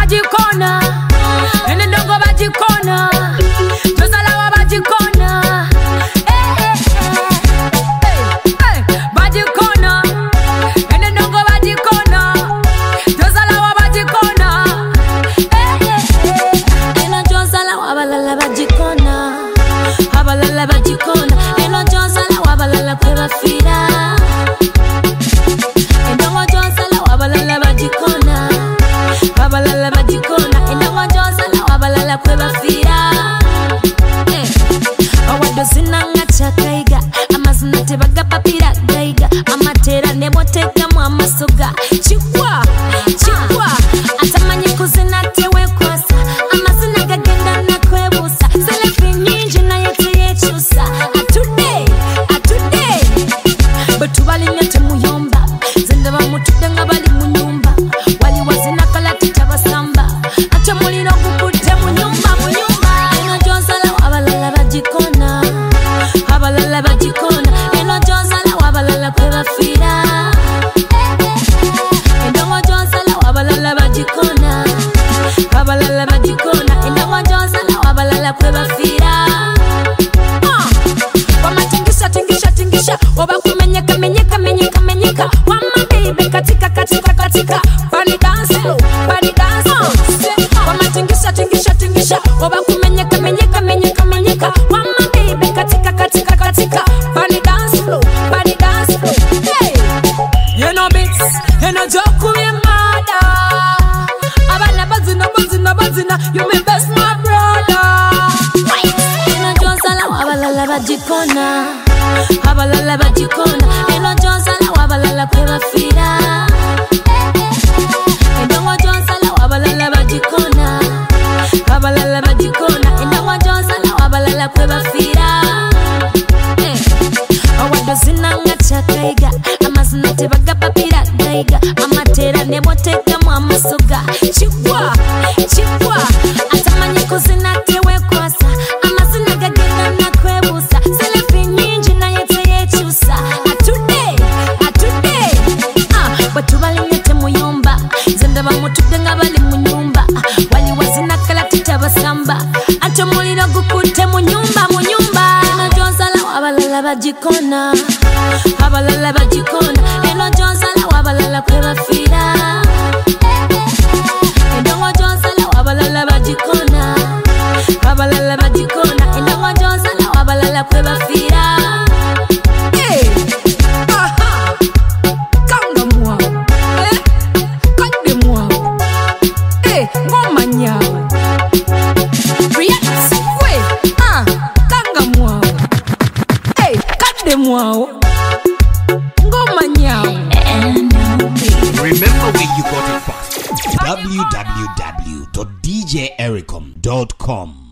bajikona, ene ndongo bajikona, tozala wa bajikona. Bajikona, ene ndongo bajikona, tozala wa bajikona. Eno tozala wa balala bajikona, abalala bajikona, eno tozala wa balala kweba fira. Endongo tozala wa balala bajikona, abalala bajikona, endongo tozala wa balala kweba fira. Awado sinanga chakaiga, amazina tebaga papira gaiga, amatera nebo teka mu amasoga. Chikwa, chikwa, atamanyi kuzina tewe kwasa, amazina gagenda na kwebusa. Selefi nyinji na yete yechusa. Atude, betubali nyate muyomba, zende bamutude nga bali mu nyumba. Wali wazina kala titabasamba, ate muliro gukute mu nyumba. Eno jozala wabalala bajikona, abalala bajikona, eno jozala wabalala kweba fira. Endongo jozala wabalala bajikona, abalala bajikona, endongo jozala wabalala kweba fira. Wamatingisha tingisha tingisha, wabakumenyeka menyeka menyeka menyeka. Wama baby katika katika katika, body dance, body dance. Wamatingisha tingisha tingisha, wabakumenyeka menyeka menyeka menyeka. Wama baby katika katika katika, body dance, body dance. Hey, you know beats, you know joke we mada. Abana bazina bazina bazina, you me best my brother. Eno jozala wabalala bajikona, abalala bajikona, eno jozala wabalala kweba fira. Endongo jozala wabalala bajikona, abalala bajikona, endongo jozala wabalala kweba fira. Awado sinanga chakaiga, amazina tebaga papira gaiga, amatera nebo teka mu amasoga. Chikwa, chikwa, atamanyi kuzina tewe kwasa, amazina gagenda na kwebusa. Selefi nyinji na yete yechusa. Atude, batubali nyate muyomba, zende bamutude nga bali mu nyumba. Wali wazina kala titabasamba, ate muliro gukute mu nyumba. Eno jozala wabalala bajikona, abalala bajikona, eno jozala wabalala kweba fira. Endongo jozala wabalala bajikona, abalala bajikona, endongo jozala wabalala kweba fira. Hey, aha, kanga mwa, kande mwa, ngoma nyawe. React, kanga mwa, kande mwa, ngoma nyawe. Remember where you got it from. www.djericom.com